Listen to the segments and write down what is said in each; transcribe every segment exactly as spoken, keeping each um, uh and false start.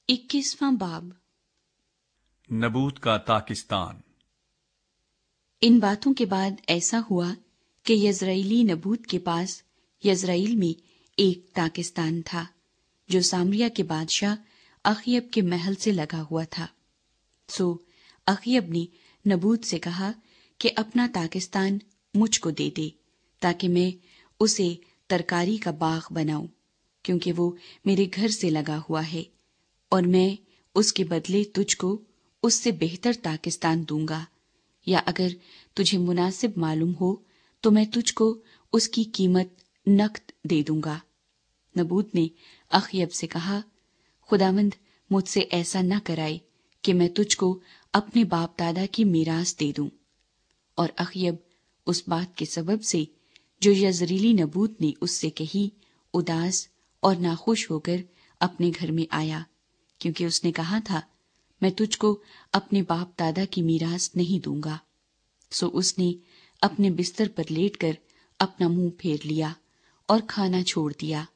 इक्कीसवां बाब। नबूत का ताकिस्तान। इन बातों के बाद ऐसा हुआ कि यज़राइली नबूत के पास यज़राइल में एक ताकिस्तान था जो सामरिया के बादशाह अखयब के महल से लगा हुआ था। सो अखयब ने नबूत से कहा कि अपना ताकिस्तान मुझको दे दे ताकि मैं उसे तरकारी का बाग बनाऊं, क्योंकि वो मेरे घर से लगा हुआ है और मैं उसके बदले तुझको उससे बेहतर ताकिस्तान दूंगा, या अगर तुझे मुनासिब मालूम हो तो मैं तुझको उसकी कीमत नकद दे दूंगा। नबूत ने अखयब से कहा, खुदावंद मुझसे ऐसा न कराए कि मैं तुझको अपने बाप दादा की मीरास दे दूं। और अखयब उस बात के सबब से जो यज़रीली नबूत ने उससे कही उदास और नाखुश होकर अपने घर में आया, क्योंकि उसने कहा था, मैं तुझको अपने बाप दादा की मीरास नहीं दूंगा। सो उसने अपने बिस्तर पर लेटकर अपना मुंह फेर लिया और खाना छोड़ दिया।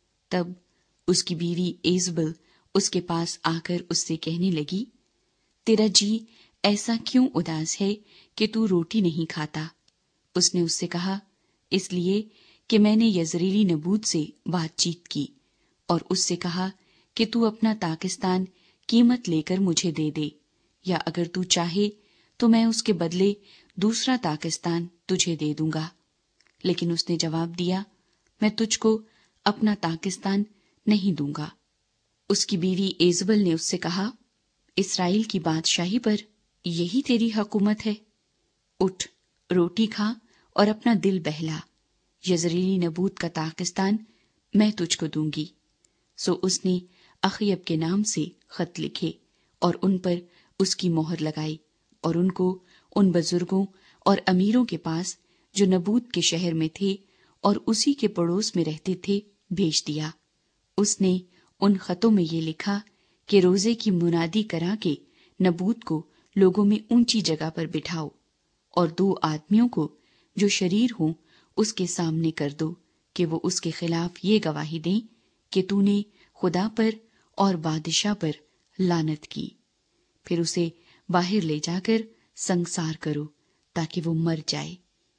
तब उसकी बीवी एजबल उसके पास आकर उससे कहने लगी, तेरा जी ऐसा क्यों उदास है कि तू रोटी नहीं खाता? उसने उससे कहा, इसलिए कि मैंने यज़रीली नबूत से बातचीत की और उससे कहा कि तू अपना ताकिस्तान कीमत लेकर मुझे दे दे, या अगर तू चाहे तो मैं उसके बदले दूसरा ताकिस्तान तुझे दे दूंगा। लेकिन उसने जवाब दिया, मैं तुझको अपना ताकिस्तान नहीं दूंगा। उसकी बीवी एजबल ने उससे कहा, इस्राएल की बादशाही पर यही तेरी हुकूमत है? उठ, रोटी खा और अपना दिल बहला। यज़रीली नबूत का ताकिस्तान मैं तुझको दूंगी। सो उसने अखयब के नाम से खत लिखे और उन पर उसकी मोहर लगाई और उनको उन बुजुर्गों और अमीरों के पास जो नबूत के शहर में थे और उसी के पड़ोस में रहते थे भेज दिया। उसने उन खतों में ये लिखा कि रोजे की मुनादी करा के नबूत को लोगों में ऊंची जगह पर बिठाओ और दो आदमियों को जो शरीर हों उसके सामने कर दो कि वो उसके खिलाफ ये गवाही दें कि तूने खुदा पर और बादशाह पर लानत की। फिर उसे बाहर ले जाकर संसार करो ताकि वो मर जाए।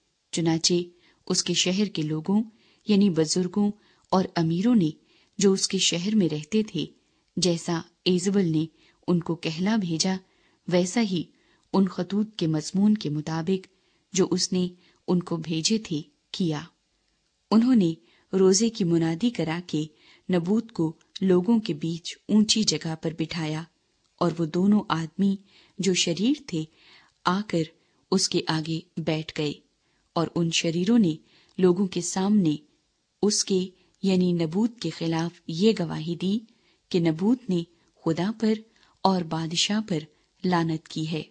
चुनाचे उसके शहर के लोगों यानी बुजुर्गों और अमीरों ने जो उसके शहर में रहते थे, जैसा एजबल ने उनको कहला भेजा, वैसा ही उन खतूत के मजमून के मुताबिक जो उसने उनको भेजे थे किया। उन्होंने रोजे की मुनादी करा के नबूत को लोगों के बीच ऊंची जगह पर बिठाया और वो दोनों आदमी जो शरीर थे आकर उसके आगे बैठ गए और उन शरीरों ने लोगों के सामने उसके यानी नबूत के खिलाफ ये गवाही दी कि नबूत ने खुदा पर और बादशाह पर लानत की है।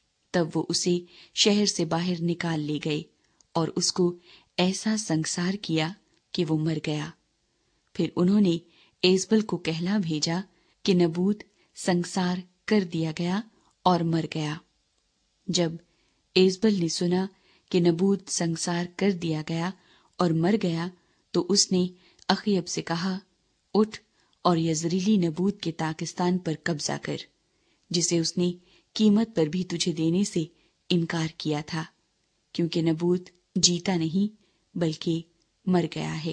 तब वो उसे शहर से बाहर निकाल ले गए और उसको ऐसा संसार किया कि वो मर गया। फिर उन्होंने एजबल को कहला भेजा कि नबूत संसार कर दिया गया और मर गया। जब एजबल ने सुना कि नबूत संसार कर दिया गया और मर गया तो उसने अखयब से कहा, उठ और यज़रीली नबूत के ताकिस्तान पर कब्जा कर, जिसे उसने कीमत पर भी तुझे देने से इनकार किया था, क्योंकि नबूत जीता नहीं बल्कि मर गया है।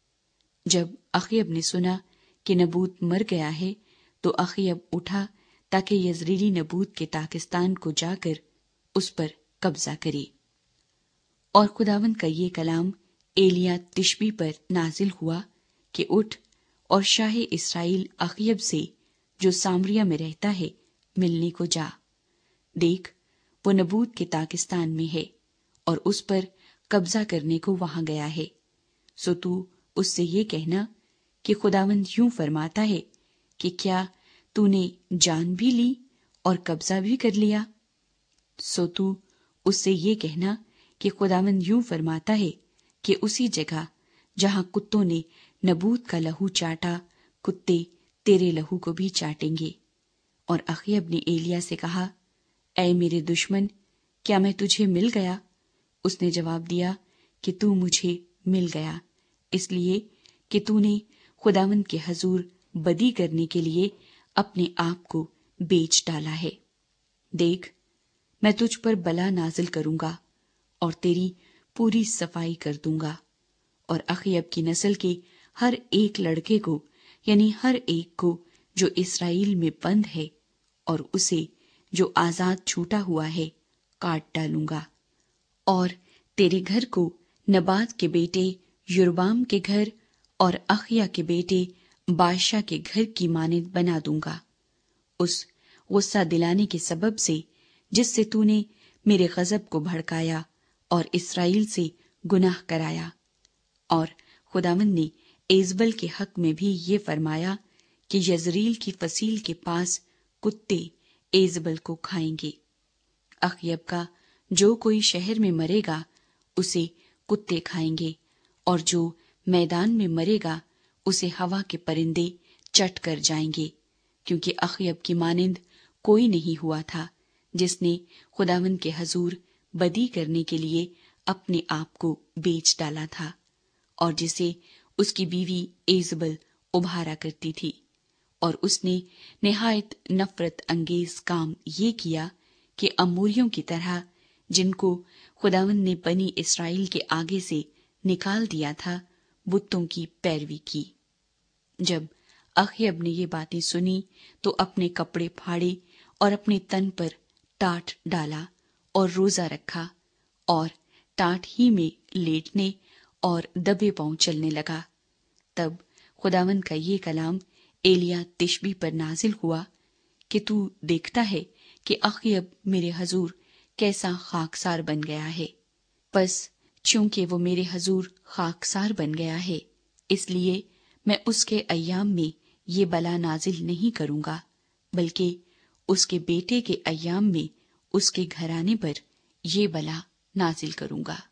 जब अखयब ने सुना कि नबूत मर गया है तो अखयब उठा ताकि यज़रीली नबूत के ताकिस्तान को जाकर उस पर कब्जा करे। और खुदावंद का ये कलाम एलिया तिशबी पर नाजिल हुआ कि उठ और शाह इस्राएल अखयब से जो सामरिया में रहता है मिलने को जा। देख, वो नबूत के ताकिस्तान में है और उस पर कब्जा करने को वहां गया है। सो तू उससे ये कहना कि खुदावंद यूं फरमाता है कि क्या तूने जान भी ली और कब्जा भी कर लिया? सो तू उससे ये कहना कि खुदावंद यूं फरमाता है कि उसी जगह जहां कुत्तों ने नबूत का लहू चाटा, कुत्ते तेरे लहू को भी चाटेंगे। और अखयब ने एलिया से कहा, ऐ मेरे दुश्मन, क्या मैं तुझे मिल गया? उसने जवाब दिया कि तू मुझे मिल गया, इसलिए कि तूने खुदावंद के हजूर बदी करने के लिए اپنے آپ کو بیچ ڈالا ہے۔ دیکھ، میں تجھ پر بلا نازل کروں گا اور تیری پوری صفائی کر دوں گا، اور اخیب کی نسل کے ہر ایک لڑکے کو، یعنی ہر ایک کو جو اسرائیل میں بند ہے، اور اسے جو آزاد چھوٹا ہوا ہے، کاٹ ڈالوں گا، اور تیرے گھر کو نبات کے بیٹے یربام کے گھر اور اخیا کے بیٹے بادشاہ کے گھر کی مانند بنا دوں گا، اس غصہ دلانے کے سبب سے جس سے تو نے میرے غضب کو بھڑکایا اور اسرائیل سے گناہ کرایا۔ اور خداوند نے ایزبل کے حق میں بھی یہ فرمایا کہ یزریل کی فصیل کے پاس کتے ایزبل کو کھائیں گے۔ اخیب کا جو کوئی شہر میں مرے گا اسے کتے کھائیں گے، اور جو میدان میں مرے گا اسے ہوا کے پرندے چٹ کر جائیں گے، کیونکہ اخیب کی مانند کوئی نہیں ہوا تھا جس نے خداوند کے حضور بدی کرنے کے لیے اپنے آپ کو بیچ ڈالا تھا، اور جسے اس کی بیوی ایزبل ابھارا کرتی تھی۔ اور اس نے نہایت نفرت انگیز کام یہ کیا کہ اموریوں کی طرح جن کو خداوند نے بنی اسرائیل کے آگے سے نکال دیا تھا بتوں کی پیروی کی۔ جب اخیب نے یہ باتیں سنی تو اپنے کپڑے پھاڑے اور اپنے تن پر ٹاٹ ڈالا اور روزہ رکھا، اور ٹاٹ ہی میں لیٹنے اور دبے پاؤں چلنے لگا۔ تب خداوند کا یہ کلام ایلیا تشبی پر نازل ہوا کہ تو دیکھتا ہے کہ اخیب میرے حضور کیسا خاکسار بن گیا ہے، پس چونکہ وہ میرے حضور خاکسار بن گیا ہے، اس لیے میں اس کے ایام میں یہ بلا نازل نہیں کروں گا، بلکہ اس کے بیٹے کے ایام میں اس کے گھرانے پر یہ بلا نازل کروں گا۔